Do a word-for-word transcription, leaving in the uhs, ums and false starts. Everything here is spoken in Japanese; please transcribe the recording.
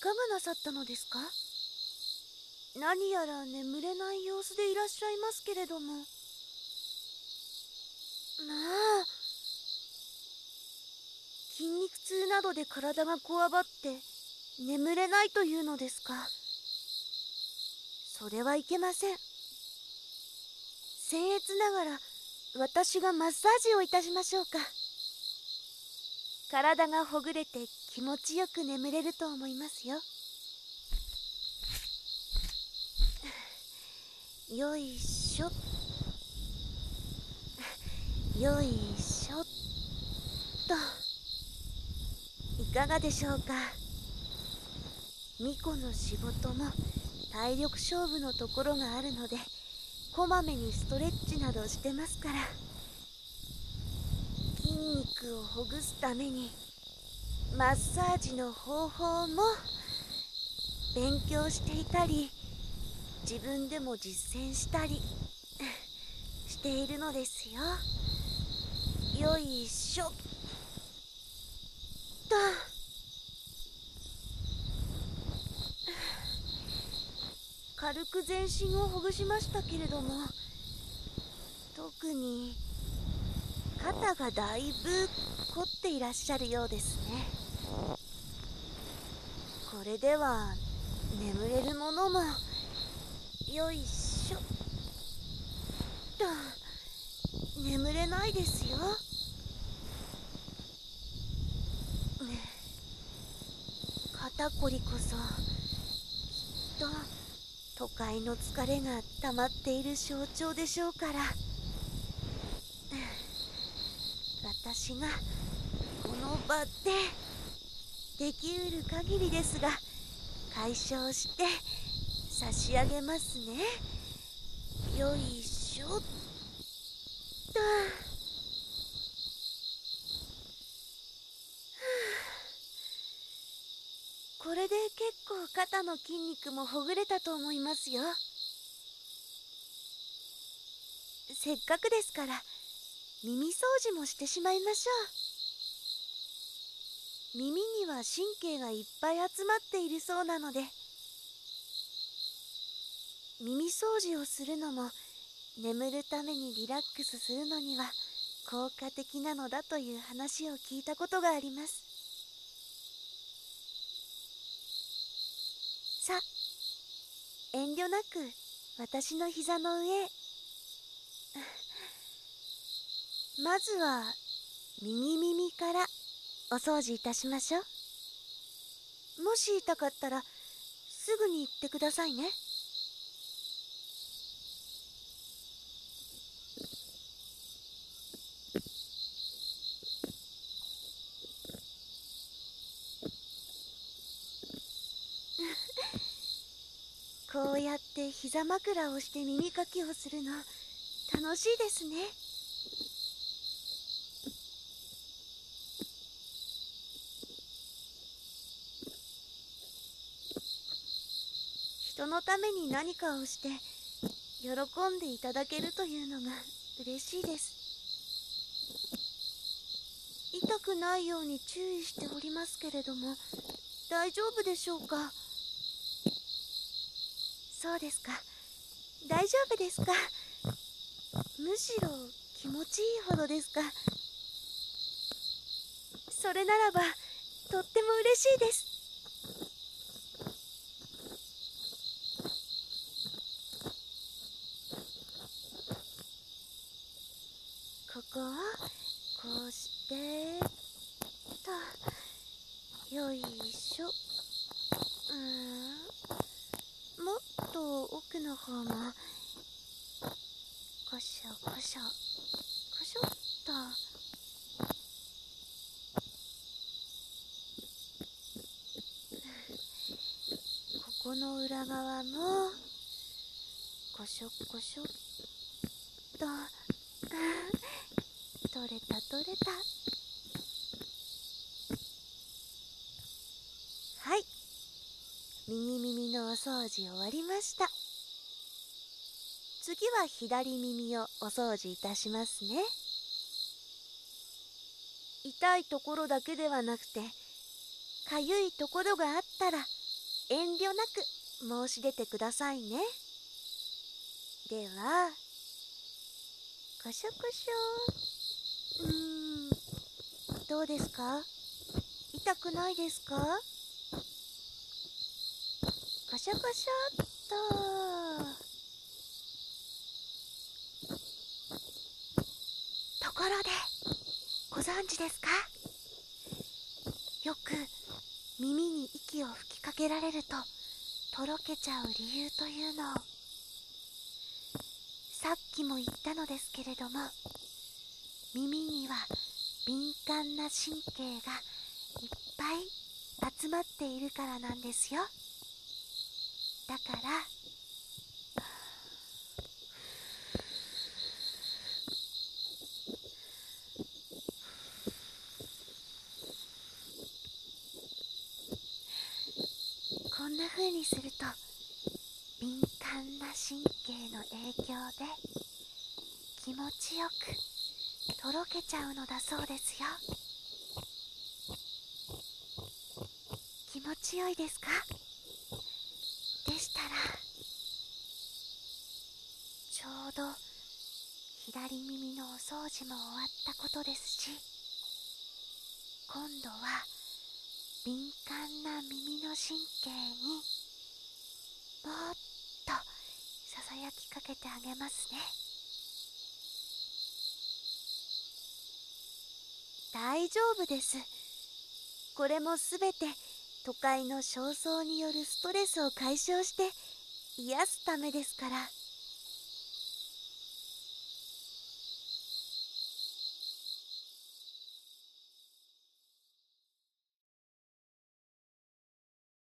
かがなさったのですか？何やら眠れない様子でいらっしゃいますけれども。まあ、筋肉痛などで体がこわばって眠れないというのですか？それはいけません。僭越ながら私がマッサージをいたしましょうか。体がほぐれて気持ちよく眠れると思いますよ。よいしょ、よいしょっと。いかがでしょうか。巫女の仕事も体力勝負のところがあるので、こまめにストレッチなどしてますから。筋肉をほぐすためにマッサージの方法も勉強していたり、自分でも実践したりしているのですよ。よいしょっと。軽く全身をほぐしましたけれども、特に肩がだいぶ凝っていらっしゃるようですね。これでは眠れるものも。よいしょっと。眠れないですよ。肩こりこそきっと都会の疲れが溜まっている象徴でしょうから。私がこの場でできうる限りですが解消して差し上げますね。よいしょっと。これで結構肩の筋肉もほぐれたと思いますよ。せっかくですから耳掃除もしてしまいましょう。耳には神経がいっぱい集まっているそうなので、耳掃除をするのも眠るためにリラックスするのには効果的なのだという話を聞いたことがあります。さあ、遠慮なく私の膝の上へ。まずは右耳からお掃除いたしましょう。もし痛かったらすぐに言ってくださいね。こうやって膝枕をして耳かきをするの楽しいですね。人のために何かをして喜んでいただけるというのが嬉しいです。痛くないように注意しておりますけれども、大丈夫でしょうか？そうですか。大丈夫ですか？むしろ気持ちいいほどですか？それならばとっても嬉しいです。ここをこうしてと。よいしょ。うーん、もっと奥の方もこしょこしょこしょっと。ここの裏側もこしょこしょっと。取れた取れた。はい、右耳のお掃除終わりました。次は左耳をお掃除いたしますね。痛いところだけではなくて、かゆいところがあったら遠慮なく申し出てくださいね。では、カシャカシャ。うーん、どうですか？痛くないですか？カシャカシャっと。ところで、ご存知ですか？よく耳に息を吹きかけられるととろけちゃう理由というのを、さっきも言ったのですけれども、耳には敏感な神経がいっぱい集まっているからなんですよ。だからこんな風にすると敏感な神経の影響で気持ちよくとろけちゃうのだそうですよ。気持ちよいですか？でしたら、ちょうど左耳のお掃除も終わったことですし、今度は敏感な耳の神経にもっとささやきかけてあげますね。大丈夫です。これもすべて都会の焦燥によるストレスを解消して癒すためですから。